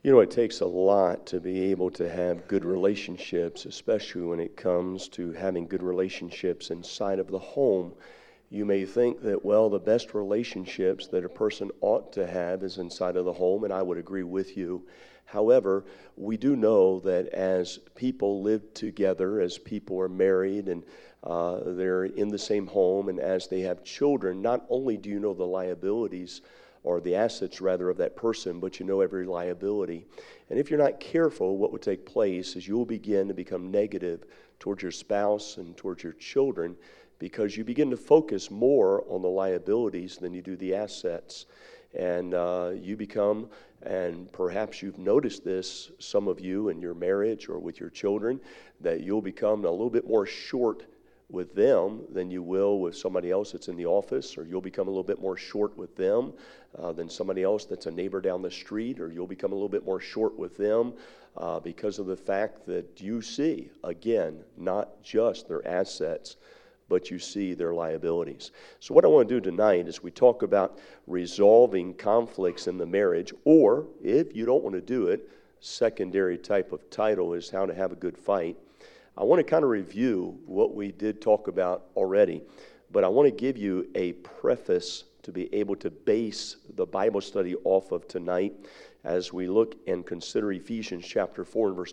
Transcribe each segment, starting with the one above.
You know, it takes a lot to be able to have good relationships, especially when it comes to having good relationships inside of the home. You may think that, well, the best relationships that a person ought to have is inside of the home, and I would agree with you. However, we do know that as people live together, as people are married and they're in the same home, and as they have children, not only do you know the liabilities or the assets rather of that person, but you know every liability. And if you're not careful, what would take place is you'll begin to become negative towards your spouse and towards your children because you begin to focus more on the liabilities than you do the assets. And you become, and perhaps you've noticed this, some of you in your marriage or with your children, that you'll become a little bit more short with them than you will with somebody else that's in the office, or you'll become a little bit more short with them than somebody else that's a neighbor down the street, or you'll become a little bit more short with them because of the fact that you see, again, not just their assets, but you see their liabilities. So what I want to do tonight is we talk about resolving conflicts in the marriage, or if you don't want to do it, secondary type of title is how to have a good fight. I want to kind of review what we did talk about already, but I want to give you a preface to be able to base the Bible study off of tonight as we look and consider Ephesians chapter 4 and verse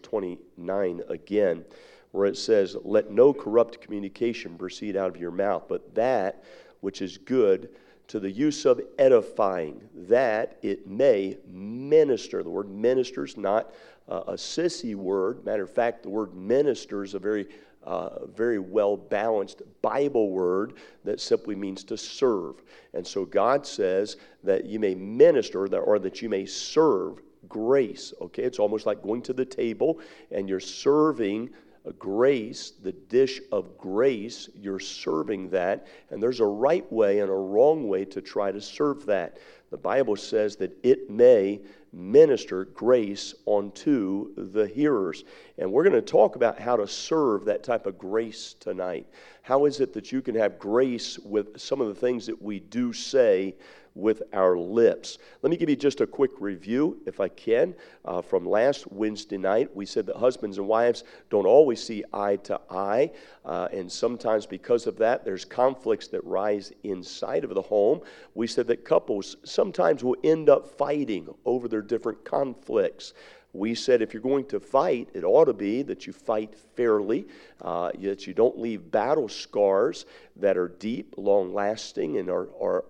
29 again, where it says, "Let no corrupt communication proceed out of your mouth, but that which is good to the use of edifying, that it may minister." The word minister is not a sissy word. Matter of fact, the word minister is a very well-balanced Bible word that simply means to serve. And so God says that you may minister or that you may serve grace. Okay, it's almost like going to the table and you're serving grace, the dish of grace, you're serving that, and there's a right way and a wrong way to try to serve that. The Bible says that it may minister grace unto the hearers. And we're going to talk about how to serve that type of grace tonight. How is it that you can have grace with some of the things that we do say with our lips? Let me give you just a quick review, if I can, from last Wednesday night. We said that husbands and wives don't always see eye to eye, and sometimes because of that, there's conflicts that rise inside of the home. We said that couples sometimes will end up fighting over their different conflicts. We said if you're going to fight, it ought to be that you fight fairly, that you don't leave battle scars that are deep, long-lasting, and are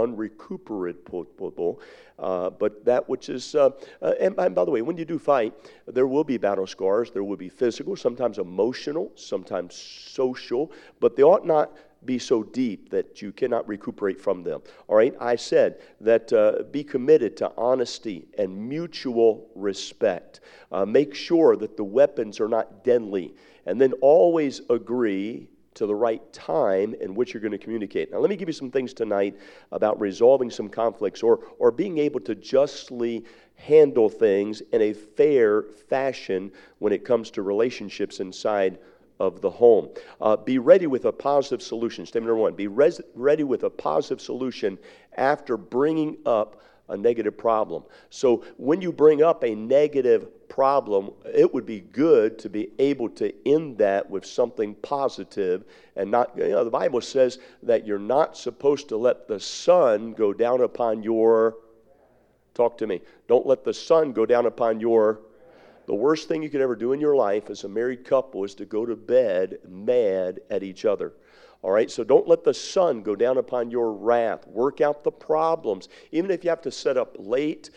unrecuperable. But that which is, and by the way, when you do fight, there will be battle scars, there will be physical, sometimes emotional, sometimes social, but they ought not be so deep that you cannot recuperate from them. All right, I said that be committed to honesty and mutual respect. Make sure that the weapons are not deadly, and then always agree to the right time in which you're going to communicate. Now, let me give you some things tonight about resolving some conflicts or being able to justly handle things in a fair fashion when it comes to relationships inside of the home. Be ready with a positive solution. Statement number one, be ready with a positive solution after bringing up a negative problem. So when you bring up a negative problem, it would be good to be able to end that with something positive and not, the Bible says that you're not supposed to let the sun go down upon your, talk to me, don't let the sun go down upon your. The worst thing you could ever do in your life as a married couple is to go to bed mad at each other. All right, so don't let the sun go down upon your wrath. Work out the problems. Even if you have to set up late,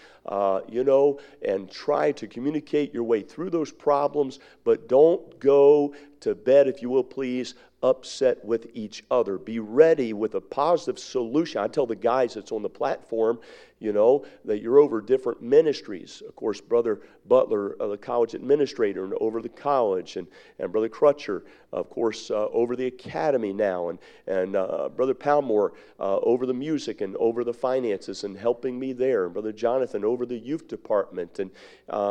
and try to communicate your way through those problems, but don't go to bed, if you will please, upset with each other. Be ready with a positive solution. I tell the guys that's on the platform, that you're over different ministries. Of course, Brother Butler, the college administrator, and over the college, and Brother Crutcher, of course, over the academy now, and Brother Palmore over the music and over the finances and helping me there, and Brother Jonathan over the youth department. And,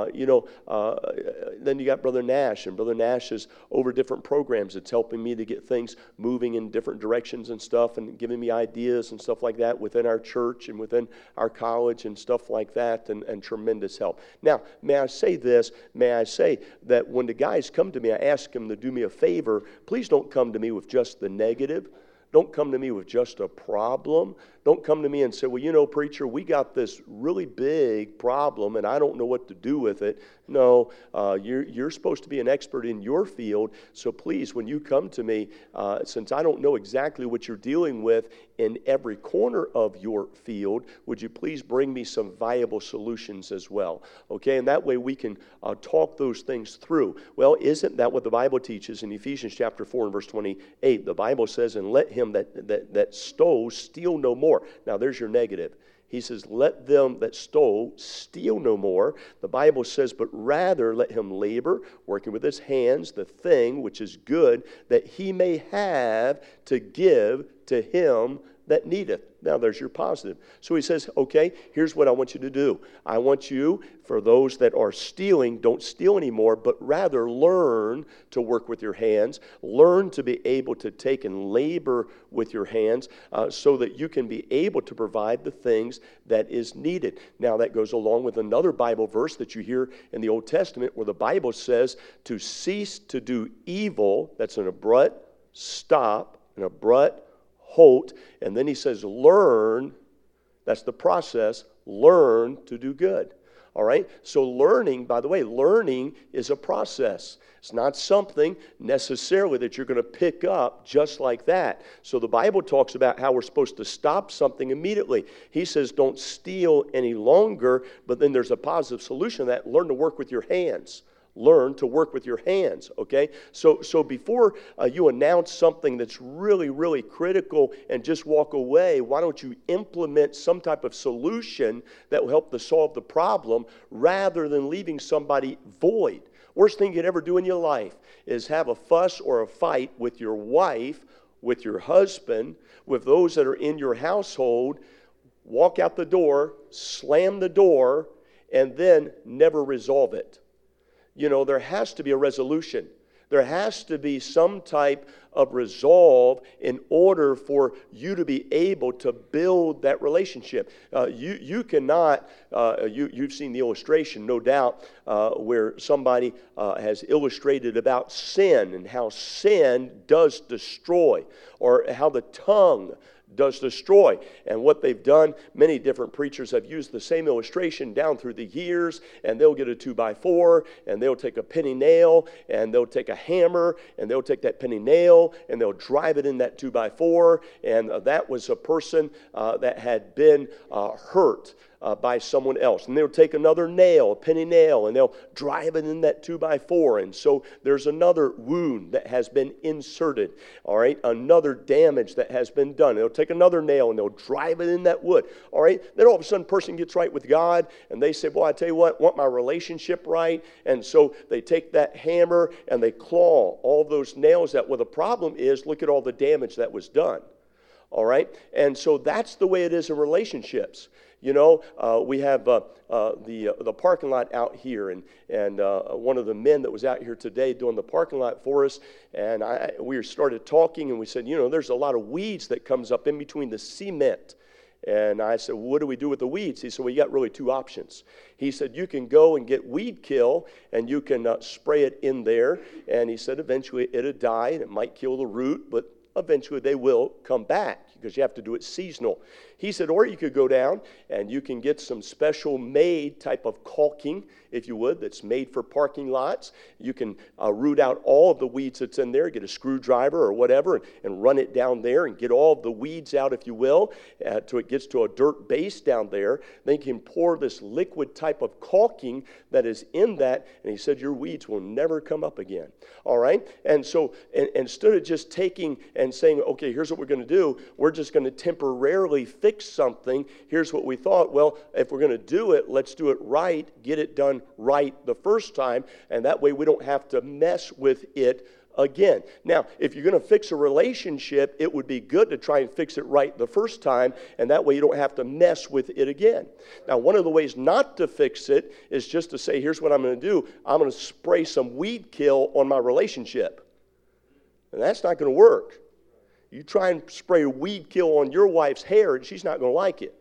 then you got Brother Nash, and Brother Nash is over different programs. It's helping me to get things moving in different directions and stuff, and giving me ideas and stuff like that within our church and within our college and stuff like that, and tremendous help. Now, may I say this? May I say that when the guys come to me, I ask them to do me a favor. Please don't come to me with just the negative. Don't come to me with just a problem. Don't come to me and say, well, preacher, we got this really big problem and I don't know what to do with it. No, you're supposed to be an expert in your field. So please, when you come to me, since I don't know exactly what you're dealing with in every corner of your field, would you please bring me some viable solutions as well? Okay, and that way we can talk those things through. Well, isn't that what the Bible teaches in Ephesians chapter 4 and verse 28? The Bible says, and let him that stole steal no more. Now there's your negative. He says, let them that stole steal no more. The Bible says, but rather let him labor, working with his hands, the thing which is good, that he may have to give to him that needeth. Now there's your positive. So he says, okay, here's what I want you to do. I want you, for those that are stealing, don't steal anymore, but rather learn to work with your hands. Learn to be able to take and labor with your hands so that you can be able to provide the things that is needed. Now that goes along with another Bible verse that you hear in the Old Testament where the Bible says to cease to do evil. That's an abrupt stop, an abrupt halt, and then he says learn, that's the process, learn to do good. All right, so learning, by the way, learning is a process. It's not something necessarily that you're going to pick up just like that. So the Bible talks about how we're supposed to stop something immediately. He says don't steal any longer, but then there's a positive solution to that. Learn to work with your hands. Learn to work with your hands, okay? So before you announce something that's really, really critical and just walk away, why don't you implement some type of solution that will help to solve the problem rather than leaving somebody void? Worst thing you could ever do in your life is have a fuss or a fight with your wife, with your husband, with those that are in your household, walk out the door, slam the door, and then never resolve it. There has to be a resolution. There has to be some type of resolve in order for you to be able to build that relationship. You cannot, you've seen the illustration, no doubt, where somebody has illustrated about sin and how sin does destroy, or how the tongue does destroy. And what they've done, many different preachers have used the same illustration down through the years, and they'll get a 2x4, and they'll take a penny nail, and they'll take a hammer, and they'll take that penny nail, and they'll drive it in that 2x4, and that was a person that had been hurt by someone else. And they'll take another nail, a penny nail, and they'll drive it in that 2x4. And so there's another wound that has been inserted, all right? Another damage that has been done. They'll take another nail and they'll drive it in that wood, all right? Then all of a sudden, a person gets right with God, and they say, well, I tell you what, I want my relationship right. And so they take that hammer and they claw all those nails out. Well, the problem is, look at all the damage that was done, all right? And so that's the way it is in relationships. We have the parking lot out here, and one of the men that was out here today doing the parking lot for us, and we started talking, and we said, there's a lot of weeds that comes up in between the cement. And I said, well, what do we do with the weeds? He said, well, you got really two options. He said, you can go and get weed kill, and you can spray it in there. And he said, eventually it'll die, and it might kill the root, but eventually they will come back because you have to do it seasonal. He said, or you could go down and you can get some special made type of caulking, if you would, that's made for parking lots. You can root out all of the weeds that's in there, get a screwdriver or whatever, and run it down there and get all of the weeds out, if you will, till it gets to a dirt base down there. Then you can pour this liquid type of caulking that is in that, and he said, your weeds will never come up again. All right? And so instead of just taking and saying, okay, here's what we're going to do, we're just going to temporarily fix something. Here's what we thought. Well, if we're going to do it, let's do it right, get it done right the first time, and that way we don't have to mess with it again. Now, if you're going to fix a relationship, it would be good to try and fix it right the first time, and that way you don't have to mess with it again. Now, one of the ways not to fix it is just to say, here's what I'm going to do. I'm going to spray some weed kill on my relationship. And that's not going to work. You try and spray a weed kill on your wife's hair, and she's not going to like it.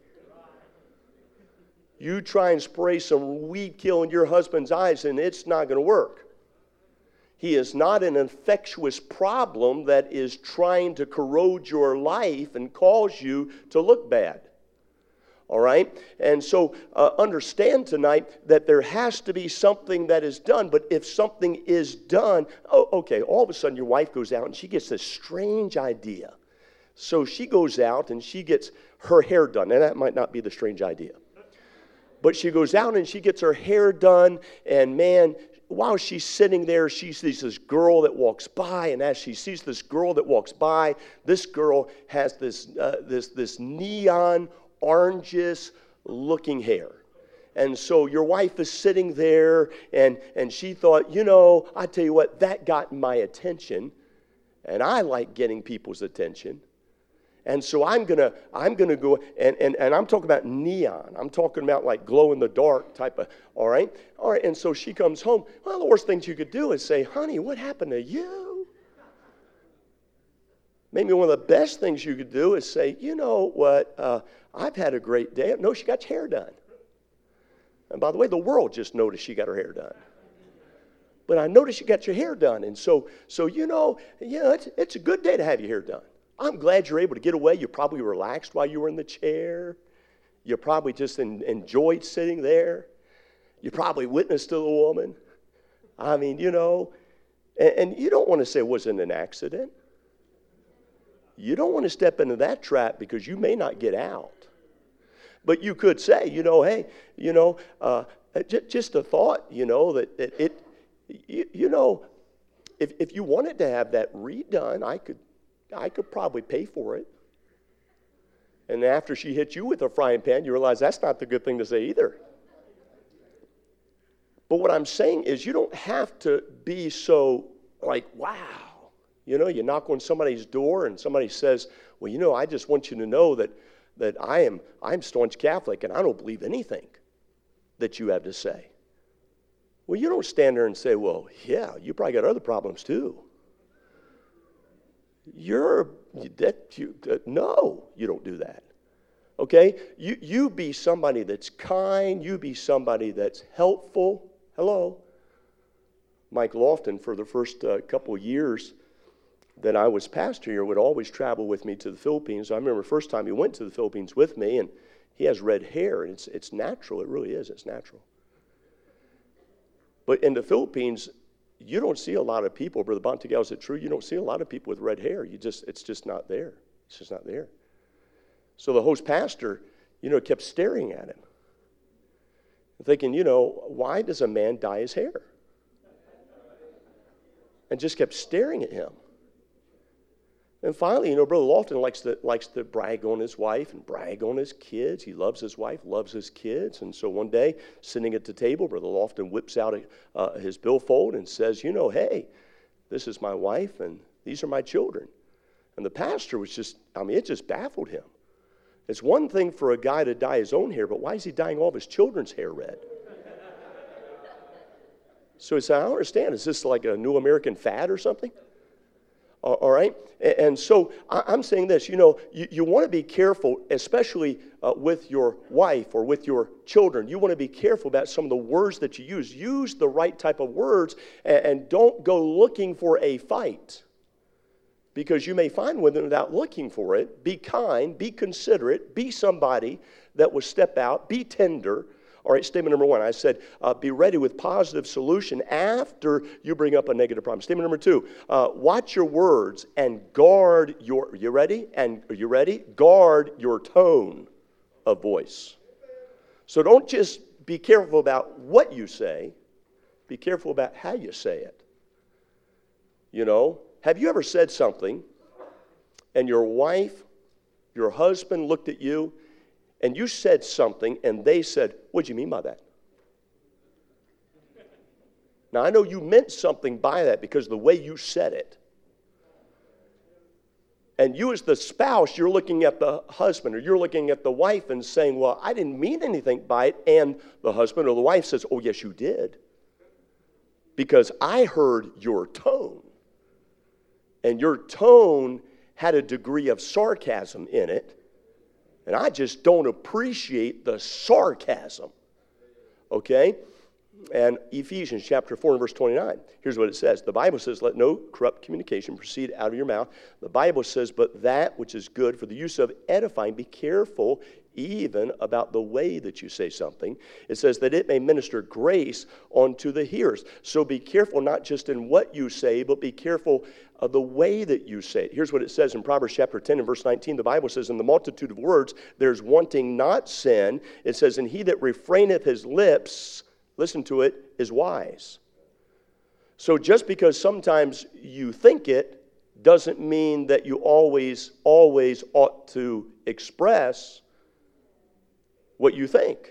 You try and spray some weed kill in your husband's eyes, and it's not going to work. He is not an infectious problem that is trying to corrode your life and cause you to look bad. All right? And so understand tonight that there has to be something that is done. But if something is done, okay, all of a sudden your wife goes out and she gets this strange idea. So she goes out and she gets her hair done. And that might not be the strange idea. But she goes out and she gets her hair done. And man, while she's sitting there, she sees this girl that walks by, and as she sees this girl that walks by, this girl has this neon oranges looking hair. And so your wife is sitting there, and she thought, I tell you what, that got my attention, and I like getting people's attention. And so I'm gonna go, and I'm talking about neon. I'm talking about like glow in the dark type of, all right. And so she comes home. Well, the worst things you could do is say, honey, what happened to you? Maybe one of the best things you could do is say, you know what, I've had a great day. No, she got your hair done. And by the way, the world just noticed she got her hair done. But I noticed you got your hair done. And so it's a good day to have your hair done. I'm glad you're able to get away. You probably relaxed while you were in the chair. You probably just enjoyed sitting there. You probably witnessed to the woman. I mean, and you don't want to say it wasn't an accident. You don't want to step into that trap because you may not get out. But you could say, hey, just a thought, that if you wanted to have that redone, I could probably pay for it. And after she hit you with a frying pan, you realize that's not the good thing to say either. But what I'm saying is you don't have to be so like, wow. You knock on somebody's door and somebody says, well, I just want you to know that I'm staunch Catholic and I don't believe anything that you have to say. Well, you don't stand there and say, well, yeah, you probably got other problems too. No, you don't do that. Okay? You be somebody that's kind. You be somebody that's helpful. Hello? Mike Lofton, for the first couple of years that I was pastor here, would always travel with me to the Philippines. I remember the first time he went to the Philippines with me, and he has red hair, and it's natural. It really is. It's natural. But in the Philippines, you don't see a lot of people, Brother Bontegal, is it true? You don't see a lot of people with red hair. It's just not there. It's just not there. So the host pastor, kept staring at him, thinking, why does a man dye his hair? And just kept staring at him. And finally, Brother Lofton likes to brag on his wife and brag on his kids. He loves his wife, loves his kids. And so one day, sitting at the table, Brother Lofton whips out his billfold and says, hey, this is my wife and these are my children. And the pastor was it just baffled him. It's one thing for a guy to dye his own hair, but why is he dyeing all of his children's hair red? So he said, I don't understand. Is this like a new American fad or something? All right? And so I'm saying this, you want to be careful, especially with your wife or with your children. You want to be careful about some of the words that you use. Use the right type of words and don't go looking for a fight. Because you may find one without looking for it. Be kind, be considerate, be somebody that will step out, be tender. All right, statement number one, I said, be ready with positive solution after you bring up a negative problem. Statement number two, watch your words and guard you ready? And are you ready? Guard your tone of voice. So don't just be careful about what you say. Be careful about how you say it. Have you ever said something and your wife, your husband looked at you and you said something, and they said, what do you mean by that? Now, I know you meant something by that because of the way you said it. And you as the spouse, you're looking at the husband or you're looking at the wife and saying, well, I didn't mean anything by it. And the husband or the wife says, oh, yes, you did. Because I heard your tone. And your tone had a degree of sarcasm in it. And I just don't appreciate the sarcasm. Okay? And Ephesians chapter 4 and verse 29. Here's what it says. The Bible says, let no corrupt communication proceed out of your mouth. The Bible says, but that which is good for the use of edifying, be careful even about the way that you say something. It says that it may minister grace unto the hearers. So be careful not just in what you say, but be careful of the way that you say it. Here's what it says in Proverbs chapter 10 and verse 19. The Bible says, in the multitude of words, there's wanting not sin. It says, and he that refraineth his lips, listen to it, is wise. So just because sometimes you think it doesn't mean that you always ought to express what you think.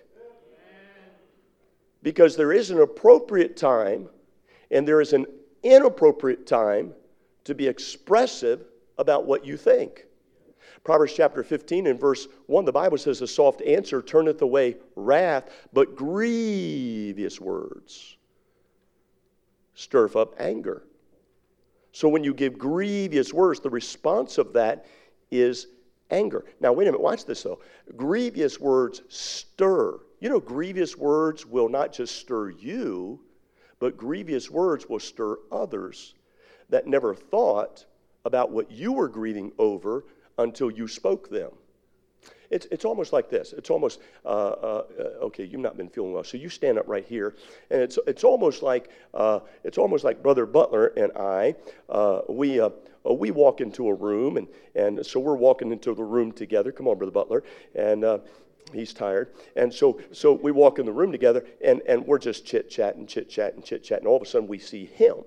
Because there is an appropriate time and there is an inappropriate time to be expressive about what you think. Proverbs chapter 15 and verse 1, the Bible says, a soft answer turneth away wrath, but grievous words stir up anger. So when you give grievous words, the response of that is anger. Now, wait a minute, watch this though. Grievous words stir. You know, grievous words will not just stir you, but grievous words will stir others that never thought about what you were grieving over until you spoke them. It's almost like this. It's almost, okay, you've not been feeling well, so you stand up right here, and it's almost like Brother Butler and I, we walk into a room, and so we're walking into the room together. Come on, Brother Butler, and he's tired, and so we walk in the room together, and we're just chit-chatting, and all of a sudden we see him,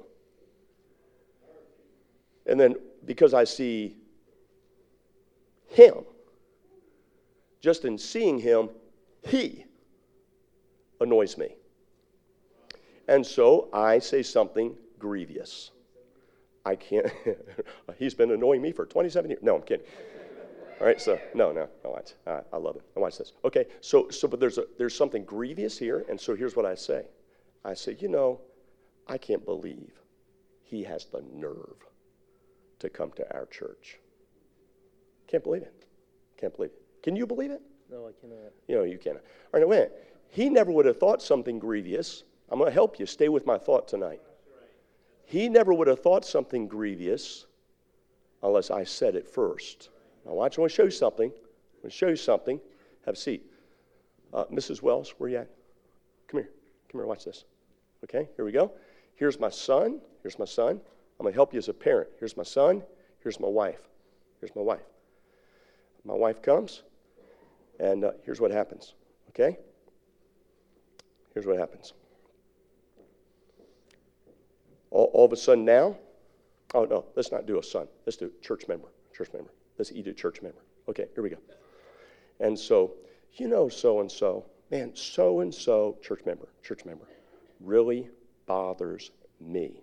and then because I see him, just in seeing him, he annoys me. And so I say something grievous. I can't, he's been annoying me for 27 years. No, I'm kidding. All right, so, no, watch. I love it. Now watch this. Okay, so but there's something grievous here, and so here's what I say. I say, I can't believe he has the nerve to come to our church. Can't believe it. Can't believe it. Can you believe it? No, I cannot. You cannot. All right, now wait a minute. He never would have thought something grievous. I'm going to help you. Stay with my thought tonight. He never would have thought something grievous unless I said it first. Now watch, I want to show you something. Have a seat. Mrs. Wells, where you at? Come here, watch this. Okay, here we go. Here's my son. I'm going to help you as a parent. Here's my son. Here's my wife. My wife comes, and here's what happens, okay? Here's what happens. All of a sudden now, oh, no, let's not do a son. Let's do church member. Let's eat a church member. Okay, here we go. And so, so-and-so, man, so-and-so, church member, really bothers me.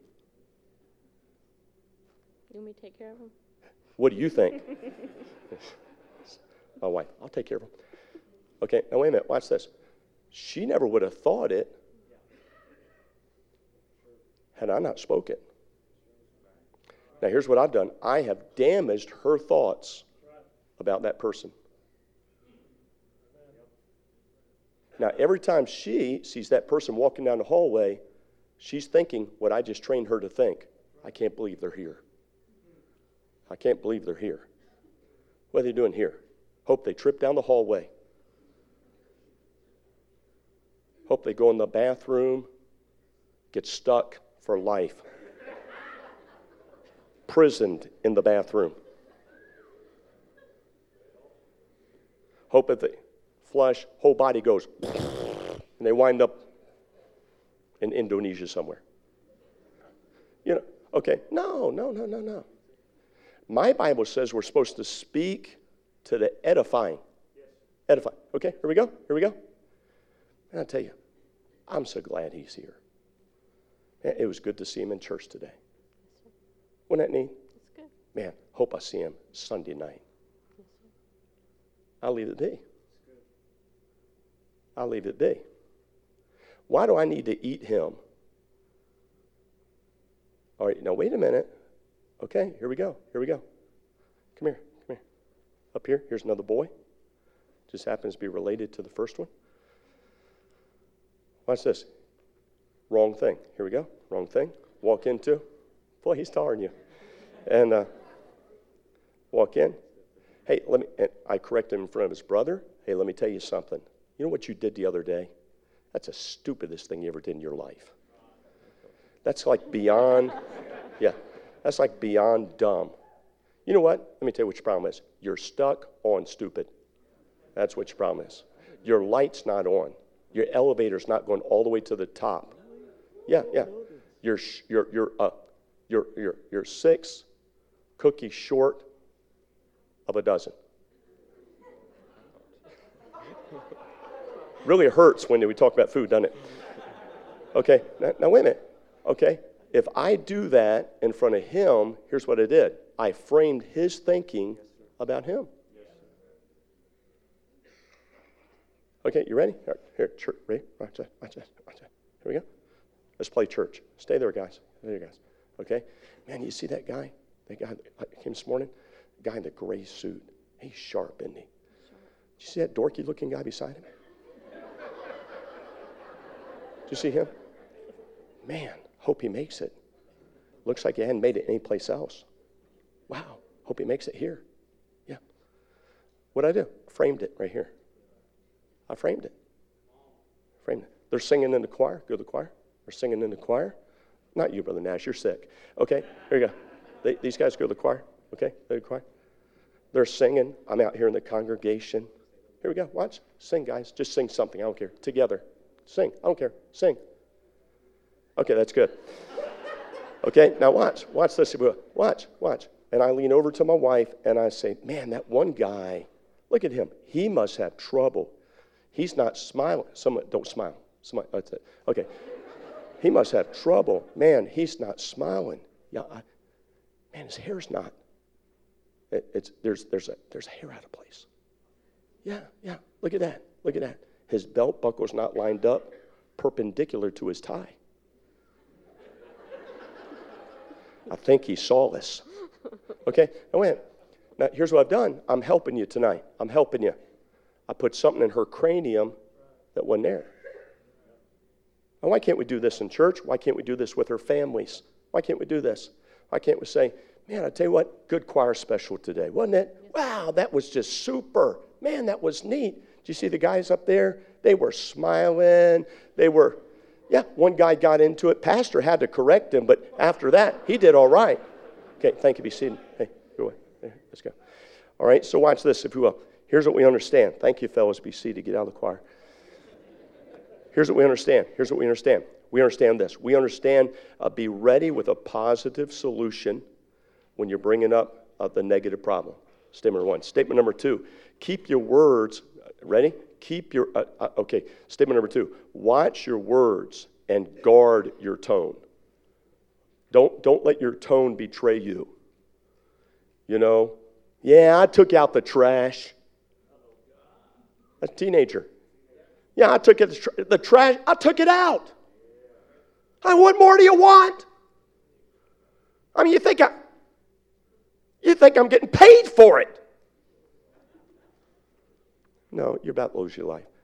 You want me to take care of him? What do you think? My wife, I'll take care of him. Okay, now wait a minute, watch this. She never would have thought it had I not spoken. Now here's what I've done. I have damaged her thoughts about that person. Now every time she sees that person walking down the hallway, she's thinking what I just trained her to think. I can't believe they're here. What are they doing here? Hope they trip down the hallway. Hope they go in the bathroom, get stuck for life. Prisoned in the bathroom. Hope if they flush, whole body goes, and they wind up in Indonesia somewhere. Okay, no. My Bible says we're supposed to speak to the edifying. Edifying. Okay, here we go. And I tell you, I'm so glad he's here. It was good to see him in church today. Wasn't that neat? That's good. Man, hope I see him Sunday night. I'll leave it be. I'll leave it be. Why do I need to eat him? All right, now wait a minute. Okay, here we go. Here we go. Come here. Come here. Up here, here's another boy. Just happens to be related to the first one. Watch this. Wrong thing. Here we go. Wrong thing. Walk into. Boy, he's taller than you. And walk in. Hey, and I correct him in front of his brother. Hey, let me tell you something. You know what you did the other day? That's the stupidest thing you ever did in your life. That's like beyond, that's like beyond dumb. You know what? Let me tell you what your problem is. You're stuck on stupid. That's what your problem is. Your light's not on. Your elevator's not going all the way to the top. Yeah. You're 6 cookies short of a dozen. Really hurts when we talk about food, doesn't it? Okay, now wait a minute. Okay, if I do that in front of him, here's what I did. I framed his thinking about him. Okay, you ready? Here, church, ready? Watch that. Here we go. Let's play church. Stay there, guys. Stay there, guys. Okay? Man, you see that guy? That guy that came this morning? The guy in the gray suit. He's sharp, isn't he? Did you see that dorky-looking guy beside him? Did you see him? Man, hope he makes it. Looks like he hadn't made it anyplace else. Wow, hope he makes it here. Yeah. What'd I do? Framed it right here. I framed it. They're singing in the choir. Go to the choir. They're singing in the choir. Not you, Brother Nash. You're sick. Okay, here you go. These guys go to the choir. Okay, they're the choir. They're singing. I'm out here in the congregation. Here we go. Watch. Sing, guys. Just sing something. I don't care. Together. Sing. I don't care. Sing. Okay, that's good. Okay, now watch. Watch this. Watch. And I lean over to my wife and I say, man, that one guy, look at him. He must have trouble. He's not smiling. Someone, don't smile. Smile. That's it. Okay. He must have trouble. Man, he's not smiling. Yeah, man, his hair's not. There's a hair out of place. Yeah. Look at that. His belt buckle's not lined up perpendicular to his tie. I think he saw this. Okay, now here's what I've done. I'm helping you tonight. I'm helping you. I put something in her cranium that wasn't there. Now, why can't we do this in church? Why can't we do this with our families? Why can't we do this? Why can't we say, man, I tell you what, good choir special today, wasn't it? Wow, that was just super. Man, that was neat. Did you see the guys up there? They were smiling. One guy got into it. Pastor had to correct him, but after that, he did all right. Okay, thank you. Be seated. Hey, go away. There, let's go. All right, so watch this, if you will. Here's what we understand. Thank you, fellas. Be seated. Get out of the choir. Here's what we understand. We understand this. We understand be ready with a positive solution when you're bringing up the negative problem. Statement number 1. Statement number 2. Keep your words. Ready? Statement number 2. Watch your words and guard your tone. Don't let your tone betray you. You know, yeah, I took out the trash. That's a teenager. Yeah, I took the trash. I took it out. What more do you want? I mean, you think I'm getting paid for it? No, you're about to lose your life.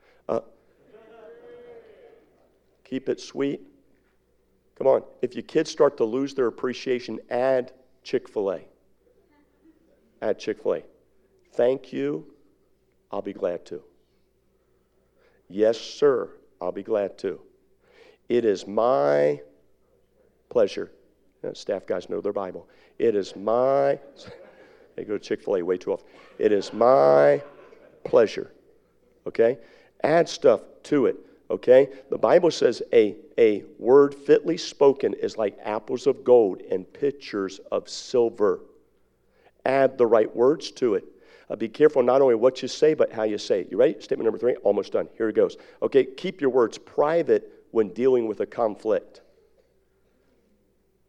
Keep it sweet. Come on. If your kids start to lose their appreciation, add Chick-fil-A. Add Chick-fil-A. Thank you. I'll be glad to. Yes, sir. I'll be glad to. It is my pleasure. Staff guys know their Bible. It is my... They go to Chick-fil-A way too often. It is my pleasure. Okay? Add stuff to it. Okay? The Bible says a word fitly spoken is like apples of gold and pitchers of silver. Add the right words to it. Be careful not only what you say, but how you say it. You ready? Statement number 3, almost done. Here it goes. Okay, keep your words private when dealing with a conflict.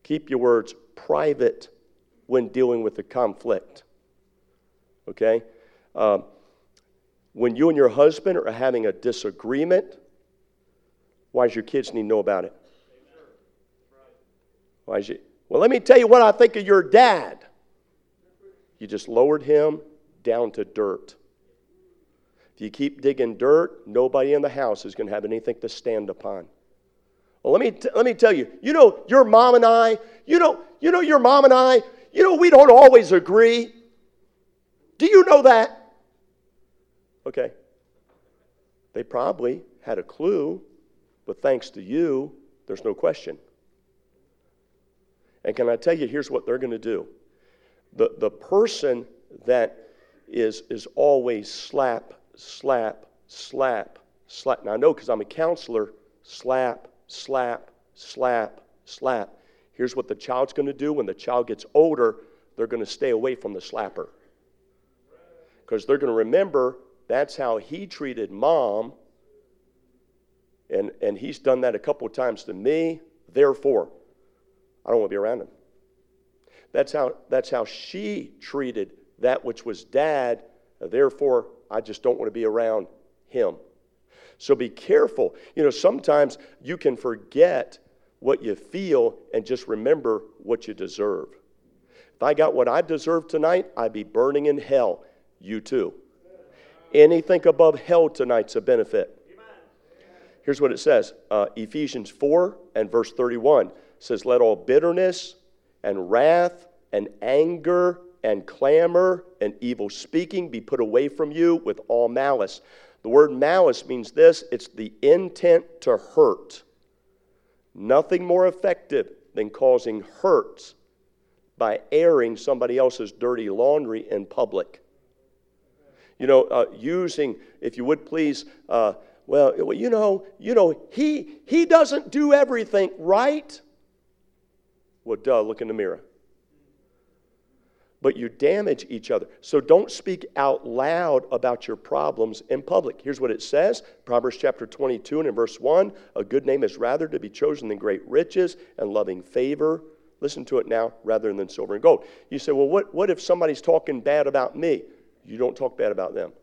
Keep your words private when dealing with the conflict. Okay? When you and your husband are having a disagreement, why does your kids need to know about it? Well, let me tell you what I think of your dad. You just lowered him down to dirt. If you keep digging dirt, nobody in the house is going to have anything to stand upon. Well, let me tell you, your mom and I, your mom and I, we don't always agree. Do you know that? Okay. They probably had a clue, but thanks to you, there's no question. And can I tell you, here's what they're going to do. The person that is always slap. Now, I know because I'm a counselor, slap. Here's what the child's going to do. When the child gets older, they're going to stay away from the slapper. Because they're going to remember that's how he treated mom, and he's done that a couple of times to me. Therefore, I don't want to be around him. That's how she treated that which was dad. Therefore, I just don't want to be around him. So be careful. Sometimes you can forget what you feel and just remember what you deserve. If I got what I deserve tonight, I'd be burning in hell. You too. Anything above hell tonight's a benefit. Here's what it says. Ephesians 4 and verse 31 says, let all bitterness and wrath and anger and clamor and evil speaking be put away from you with all malice. The word malice means this. It's the intent to hurt. Nothing more effective than causing hurts by airing somebody else's dirty laundry in public. Using, if you would please, he doesn't do everything right. Well, duh, look in the mirror. But you damage each other. So don't speak out loud about your problems in public. Here's what it says. Proverbs chapter 22 and in verse 1, a good name is rather to be chosen than great riches and loving favor. Listen to it now, rather than silver and gold. You say, well, what if somebody's talking bad about me? You don't talk bad about them.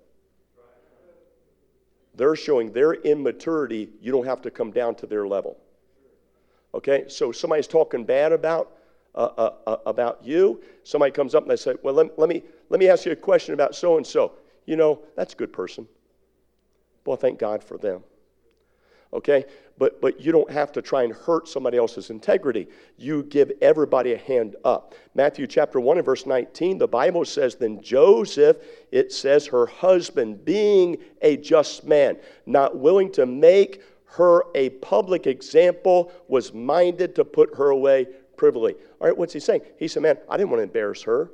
They're showing their immaturity. You don't have to come down to their level. Okay, so somebody's talking bad about you. Somebody comes up and they say, well, let me ask you a question about so-and-so. That's a good person. Well, thank God for them. Okay, but you don't have to try and hurt somebody else's integrity. You give everybody a hand up. Matthew chapter 1 and verse 19, the Bible says, then Joseph, it says, her husband, being a just man, not willing to make her a public example, was minded to put her away privily. All right, what's he saying? He said, man, I didn't want to embarrass her.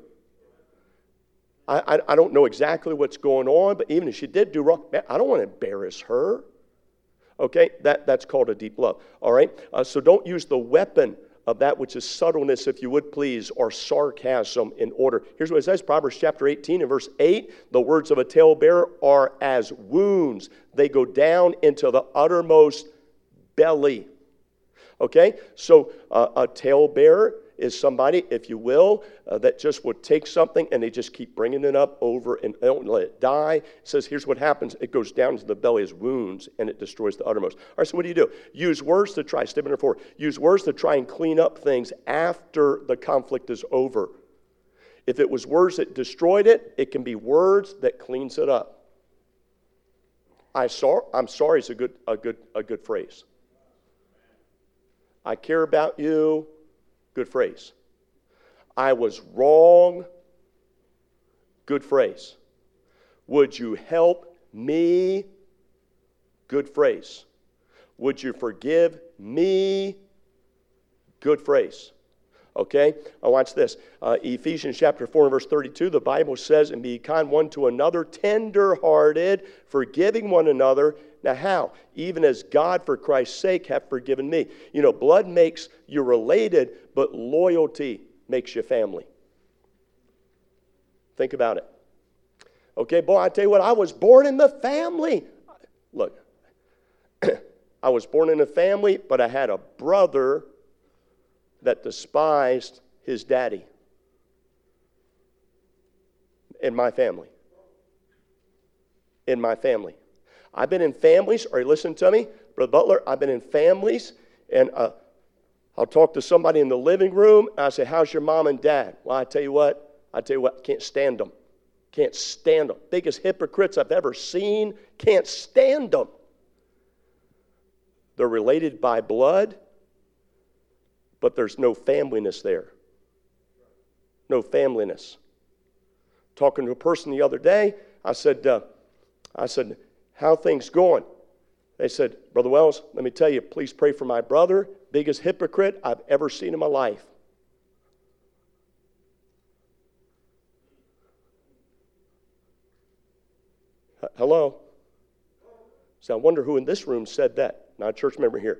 I don't know exactly what's going on, but even if she did do wrong, man, I don't want to embarrass her. Okay, that's called a deep love. All right, so don't use the weapon of that which is subtleness, if you would please, or sarcasm in order. Here's what it says, Proverbs chapter 18 and verse 8, the words of a talebearer are as wounds. They go down into the uttermost belly. Okay, so a talebearer is somebody, if you will, that just would take something and they just keep bringing it up over and they don't let it die. It says, here's what happens. It goes down to the belly as wounds and it destroys the uttermost. All right, so what do? Use words to try, step number 4, use words to try and clean up things after the conflict is over. If it was words that destroyed it, it can be words that cleans it up. I'm sorry is a good phrase. I care about you. Good phrase. I was wrong. Good phrase. Would you help me? Good phrase. Would you forgive me? Good phrase. Okay? Now watch this. Ephesians chapter 4 and verse 32, the Bible says, and be kind one to another, tender-hearted, forgiving one another. Now how? Even as God for Christ's sake hath forgiven me. Blood makes you related, but loyalty makes you family. Think about it. Okay, boy, I tell you what, I was born in the family. Look, I was born in a family, but I had a brother that despised his daddy in my family. In my family. I've been in families, are you listening to me? Brother Butler, I've been in families, and I'll talk to somebody in the living room, and I say, how's your mom and dad? Well, I tell you what, can't stand them. Can't stand them. Biggest hypocrites I've ever seen. Can't stand them. They're related by blood, but there's no familyness there. No familyness. Talking to a person the other day, I said, how things going? They said, Brother Wells, let me tell you, please pray for my brother. Biggest hypocrite I've ever seen in my life. Hello? So I wonder who in this room said that. Not a church member here.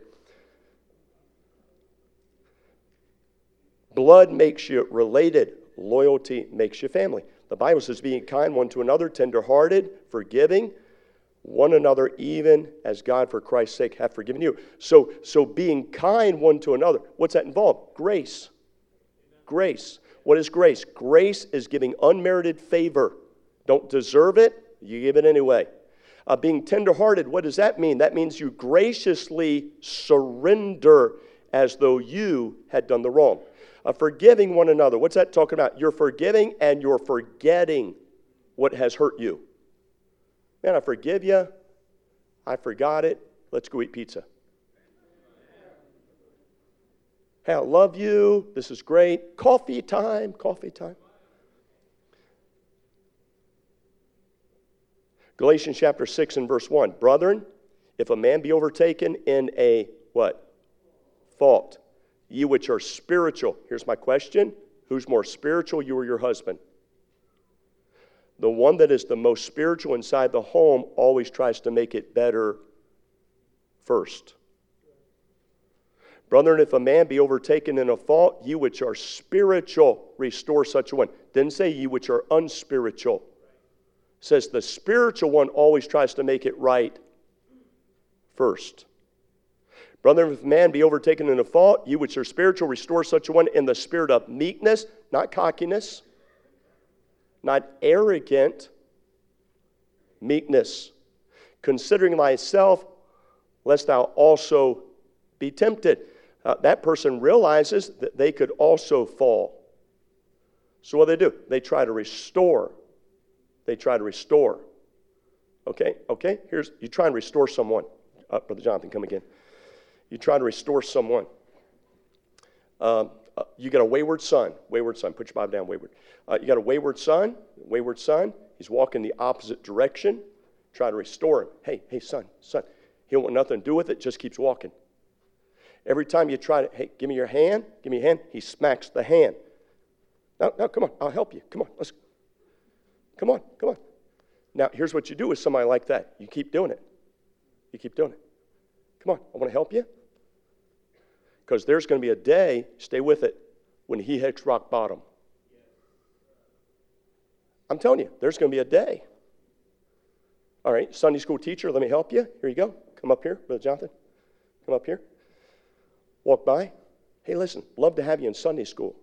Blood makes you related. Loyalty makes you family. The Bible says being kind one to another, tenderhearted, forgiving one another, even as God for Christ's sake hath forgiven you. So being kind one to another, what's that involve? Grace. Grace. What is grace? Grace is giving unmerited favor. Don't deserve it, you give it anyway. Being tenderhearted, what does that mean? That means you graciously surrender as though you had done the wrong. Forgiving one another, what's that talking about? You're forgiving and you're forgetting what has hurt you. Man, I forgive you. I forgot it. Let's go eat pizza. Hey, I love you. This is great. Coffee time. Coffee time. Galatians chapter 6 and verse 1. Brethren, if a man be overtaken in a what? Fault. Ye which are spiritual. Here's my question. Who's more spiritual, you or your husband? The one that is the most spiritual inside the home always tries to make it better first. Brethren, if a man be overtaken in a fault, ye which are spiritual, restore such a one. Didn't say ye which are unspiritual. It says the spiritual one always tries to make it right first. Brethren, if a man be overtaken in a fault, ye which are spiritual, restore such a one in the spirit of meekness, not cockiness, not arrogant, meekness, considering thyself, lest thou also be tempted. That person realizes that they could also fall. So what do? They try to restore. They try to restore. Okay? Here's, you try and restore someone. Brother Jonathan, come again. You try to restore someone. You got a wayward son. Put your Bible down, wayward. You got a wayward son. He's walking the opposite direction. Try to restore him. Hey, son. He don't want nothing to do with it, just keeps walking. Every time you try to, hey, give me your hand, he smacks the hand. No, come on, I'll help you. Come on, let's. Come on. Now, here's what you do with somebody like that. You keep doing it. Come on, I want to help you. Because there's going to be a day, stay with it, when he hits rock bottom. I'm telling you, there's going to be a day. All right, Sunday school teacher, let me help you. Here you go. Come up here, Brother Jonathan. Come up here. Walk by. Hey, listen, love to have you in Sunday school.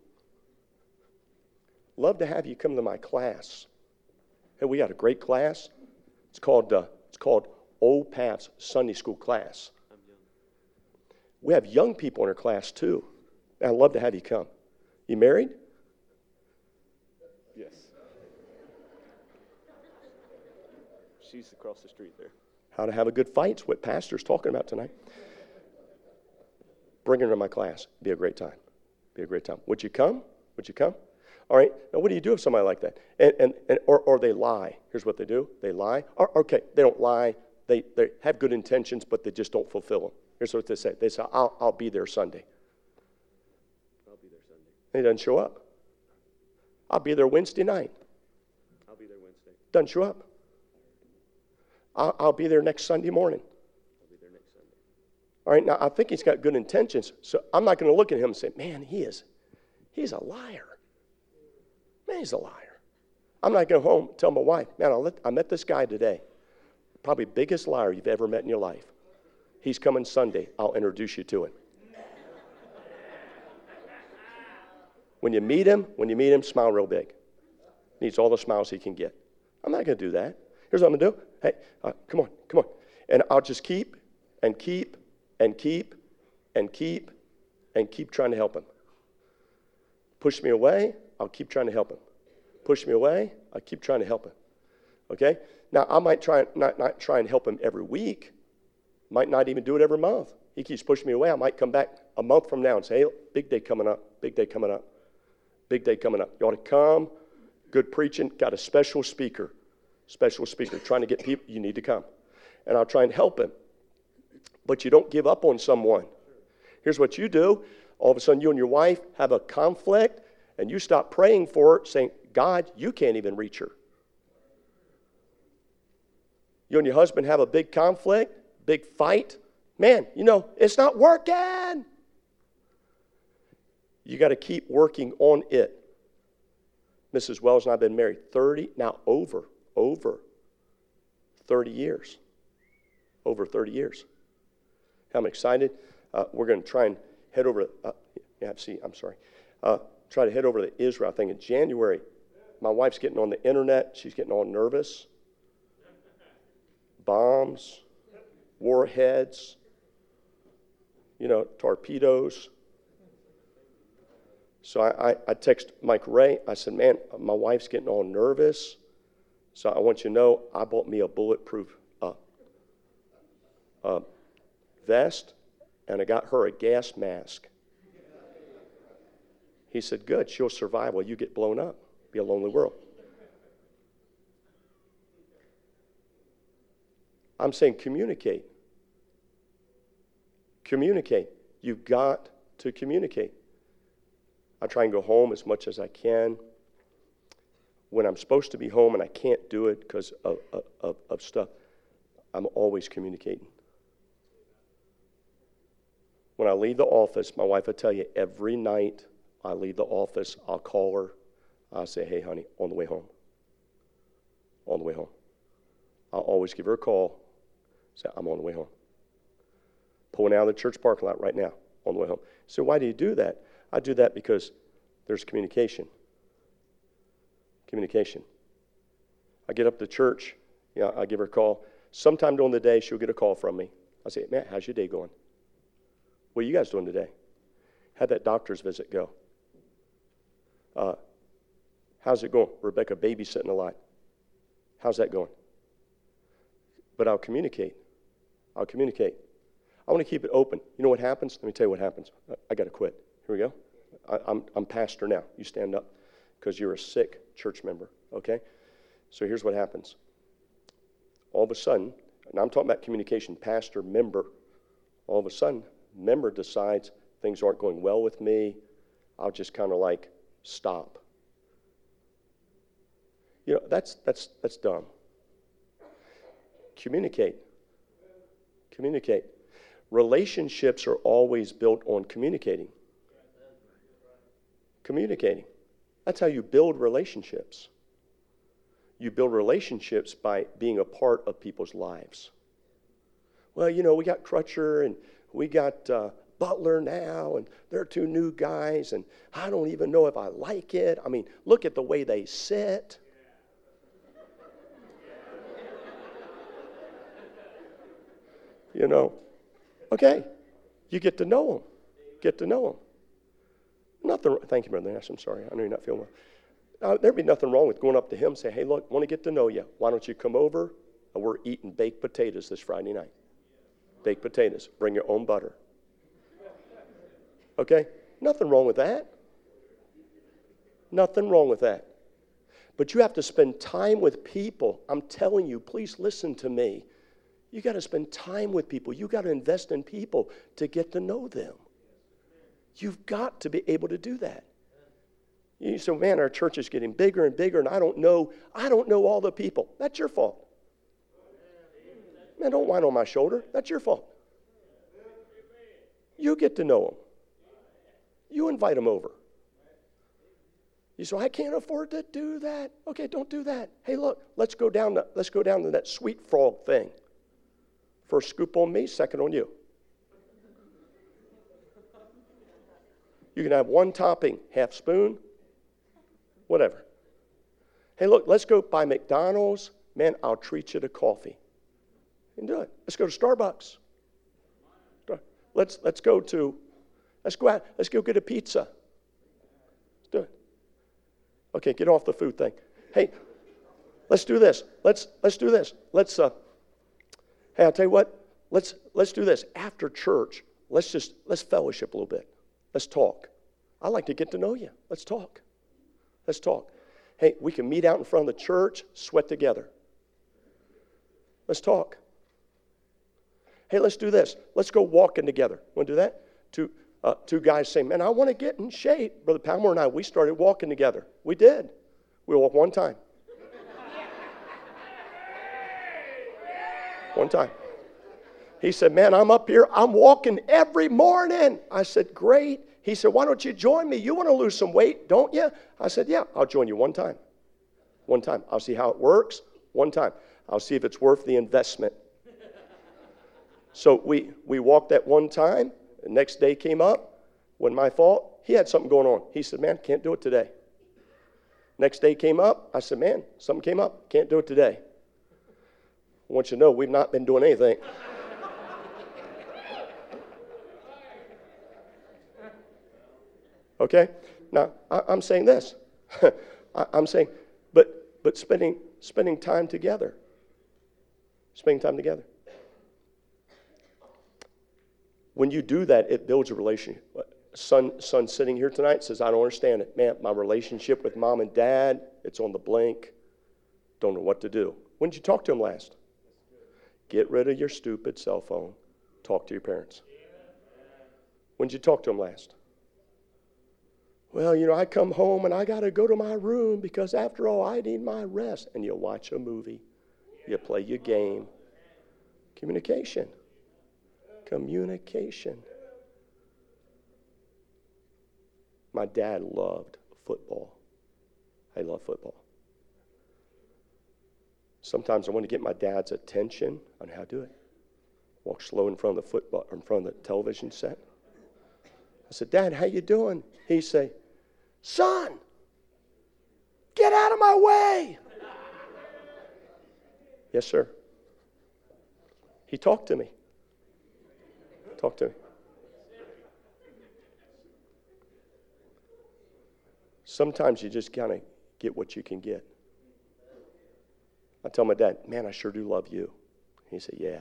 Love to have you come to my class. Hey, we got a great class. It's called Old Paths Sunday School class. We have young people in our class too. I'd love to have you come. You married? Yes. She's across the street there. How to have a good fight is what Pastor's talking about tonight. Bring her to my class. Be a great time. Would you come? All right. Now, what do you do with somebody like that? Or they lie. Here's what they do. They lie. Okay, they don't lie. They have good intentions, but they just don't fulfill them. Here's what they say. They say, I'll be there Sunday. He doesn't show up. I'll be there Wednesday night. Doesn't show up. I'll be there next Sunday morning. All right, now I think he's got good intentions, so I'm not going to look at him and say, man, he's a liar. Man, he's a liar. I'm not going to go home and tell my wife, man, I met this guy today. Probably biggest liar you've ever met in your life. He's coming Sunday. I'll introduce you to him. When you meet him, smile real big. Needs all the smiles he can get. I'm not going to do that. Here's what I'm going to do. Hey, come on. And I'll just keep and keep and keep and keep and keep trying to help him. Push me away, I'll keep trying to help him. Push me away, I'll keep trying to help him. Okay? Now, I might not try and help him every week. Might not even do it every month. He keeps pushing me away. I might come back a month from now and say, hey, big day coming up, big day coming up, big day coming up. You ought to come. Good preaching. Got a special speaker trying to get people. You need to come. And I'll try and help him. But you don't give up on someone. Here's what you do. All of a sudden, you and your wife have a conflict, and you stop praying for her, saying, God, you can't even reach her. You and your husband have a big conflict, big fight. Man, it's not working. You got to keep working on it. Mrs. Wells and I have been married over 30 years. Over 30 years. I'm excited. We're going to try and head over. Try to head over to Israel. I think in January. My wife's getting on the internet. She's getting all nervous. Bombs, warheads, torpedoes. So I text Mike Ray. I said, man, my wife's getting all nervous. So I want you to know I bought me a bulletproof vest, and I got her a gas mask. He said, good, she'll survive while you get blown up. Be a lonely world. I'm saying communicate. Communicate. You've got to communicate. I try and go home as much as I can. When I'm supposed to be home and I can't do it because of stuff, I'm always communicating. When I leave the office, my wife will tell you every night I leave the office, I'll call her. I'll say, hey, honey, on the way home. On the way home. I'll always give her a call. Say, I'm on the way home. Pulling out of the church parking lot right now, on the way home. So why do you do that? I do that because there's communication. Communication. I get up to church, I give her a call. Sometime during the day, she'll get a call from me. I say, Matt, how's your day going? What are you guys doing today? How'd that doctor's visit go? How's it going? Rebecca babysitting a lot. How's that going? But I'll communicate. I want to keep it open. You know what happens? Let me tell you what happens. I got to quit. Here we go. I'm pastor now. You stand up because you're a sick church member, okay? So here's what happens. All of a sudden, and I'm talking about communication, pastor, member, all of a sudden, member decides things aren't going well with me. I'll just kind of like stop. That's dumb. Communicate. Relationships are always built on communicating. That's how you build relationships. You build relationships by being a part of people's lives. Well, we got Crutcher and we got Butler now, and they're two new guys, and I don't even know if I like it. I mean, look at the way they sit. Okay, you get to know them. Nothing. Thank you, Brother Nash. I'm sorry. I know you're not feeling well. There'd be nothing wrong with going up to him and saying, hey, look, I want to get to know you. Why don't you come over? We're eating baked potatoes this Friday night. Baked potatoes. Bring your own butter. Okay? Nothing wrong with that. Nothing wrong with that. But you have to spend time with people. I'm telling you, please listen to me. You got to spend time with people. You got to invest in people to get to know them. You've got to be able to do that. You say, man, our church is getting bigger and bigger, and I don't know all the people. That's your fault. Man, don't whine on my shoulder. That's your fault. You get to know them. You invite them over. You say, I can't afford to do that. Okay, don't do that. Hey, look, let's go down to that sweet frog thing. First scoop on me, second on you. You can have one topping, half spoon, whatever. Hey, look, let's go by McDonald's. Man, I'll treat you to coffee. You can do it. Let's go to Starbucks. Let's go out. Let's go get a pizza. Let's do it. Okay, get off the food thing. Hey, let's do this. Let's do this. Hey, I'll tell you what. Let's do this. After church, let's fellowship a little bit. Let's talk. I like to get to know you. Let's talk. Let's talk. Hey, we can meet out in front of the church, sweat together. Let's talk. Hey, let's do this. Let's go walking together. Want to do that? Two guys say, man, I want to get in shape. Brother Palmer and I, we started walking together. We did. We walked one time. One time. He said, man, I'm up here. I'm walking every morning. I said, great. He said, why don't you join me? You want to lose some weight, don't you? I said, yeah, I'll join you one time. One time. I'll see how it works. One time. I'll see if it's worth the investment. So we walked that one time. The next day came up. Wasn't my fault. He had something going on. He said, man, can't do it today. Next day came up. I said, man, something came up. Can't do it today. I want you to know we've not been doing anything. Okay? Now, I'm saying this. I'm saying, but spending time together. Spending time together. When you do that, it builds a relationship. Son sitting here tonight says, I don't understand it. Man, my relationship with mom and dad, it's on the blink. Don't know what to do. When did you talk to him last? Get rid of your stupid cell phone. Talk to your parents. When did you talk to him last? Well, I come home and I got to go to my room because after all, I need my rest. And you watch a movie. You play your game. Communication. Communication. My dad loved football. I love football. Sometimes I want to get my dad's attention on how to do it. Walk slow in front of the television set. I said, Dad, how you doing? He'd say, son, get out of my way. Yes, sir. He talked to me. Talk to me. Sometimes you just kind of get what you can get. I tell my dad, man, I sure do love you. He said, yeah.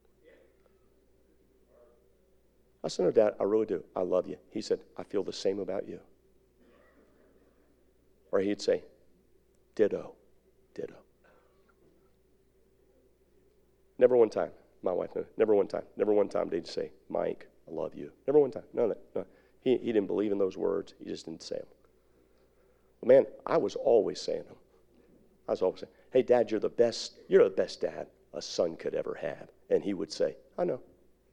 I said, no, Dad, I really do. I love you. He said, I feel the same about you. Or he'd say, ditto, ditto. Never one time. My wife, never one time did he say, Mike, I love you. Never one time. No. He didn't believe in those words. He just didn't say them. Well, man, I was always saying them. I was always saying, hey, Dad, you're the best dad a son could ever have. And he would say, I know.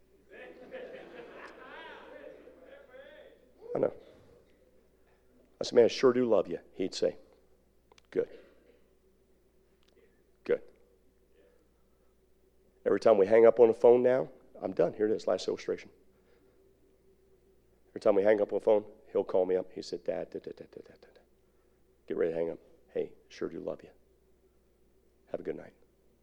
I know. I said, man, I sure do love you. He'd say, good. Good. Every time we hang up on the phone now, I'm done. Here it is, last illustration. Every time we hang up on the phone, he'll call me up. He said, Dad, get ready to hang up. Hey, sure do love you. Have a good night.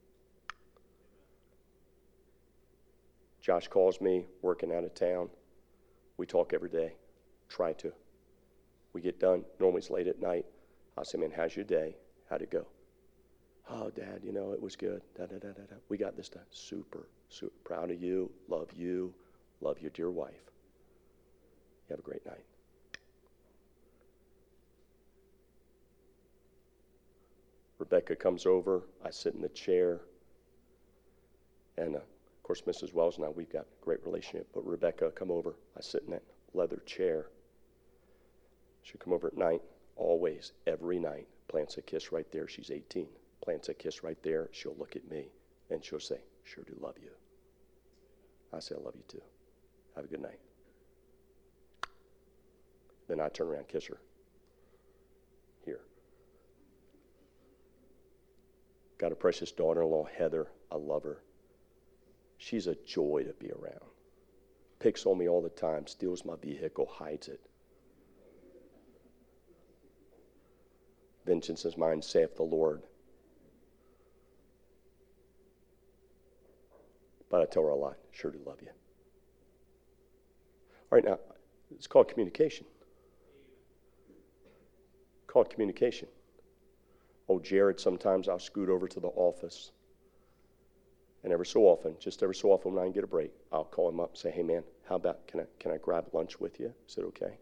Josh calls me, working out of town. We talk every day. Try to. We get done. Normally it's late at night. I say, man, how's your day? How'd it go? Oh, Dad, it was good. We got this done. Super, super proud of you. Love you. Love your dear wife. You have a great night. Rebecca comes over. I sit in the chair. And, of course, Mrs. Wells and I, we've got a great relationship. But Rebecca come over. I sit in that leather chair. She'll come over at night, always, every night. Plants a kiss right there. She's 18. Plants a kiss right there. She'll look at me, and she'll say, sure do love you. I say, I love you too. Have a good night. Then I turn around and kiss her. Here. Got a precious daughter-in-law, Heather. I love her. She's a joy to be around. Picks on me all the time, steals my vehicle, hides it. Vengeance is mine, saith the Lord. But I tell her a lot. Sure do love you. All right, now, it's called communication. Called communication. Oh, Jared, sometimes I'll scoot over to the office. And every so often when I get a break, I'll call him up and say, hey man, how about, can I grab lunch with you? Is it okay?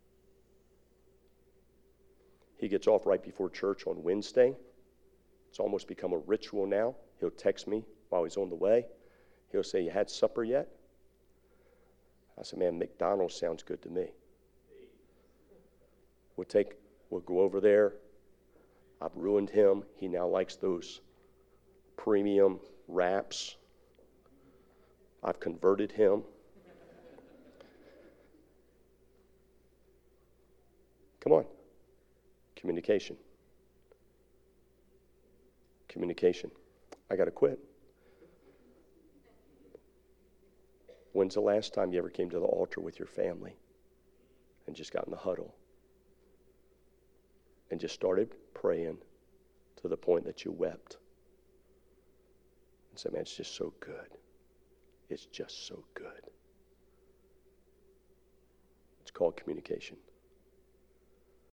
He gets off right before church on Wednesday. It's almost become a ritual now. He'll text me while he's on the way. He'll say, you had supper yet? I said, man, McDonald's sounds good to me. We'll go over there. I've ruined him. He now likes those premium wraps. I've converted him. Come on. Communication. Communication. I got to quit. When's the last time you ever came to the altar with your family and just got in the huddle and just started praying to the point that you wept and said, man, it's just so good. It's just so good. It's called communication.